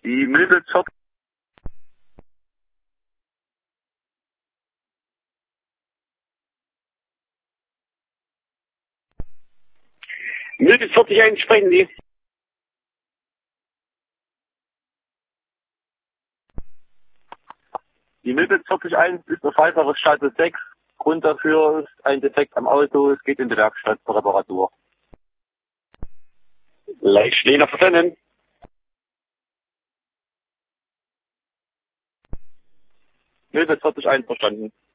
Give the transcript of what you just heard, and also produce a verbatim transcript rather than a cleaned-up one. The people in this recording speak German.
Die Möbelzock. Möbel vierzig eins sprechen Sie. Die Möbel vierzig eins ist auf weiteres Status sechs. Grund dafür ist ein Defekt am Auto. Es geht in die Werkstatt zur Reparatur. Leicht stehen auf Verwenden. Möbel vierzig eins verstanden.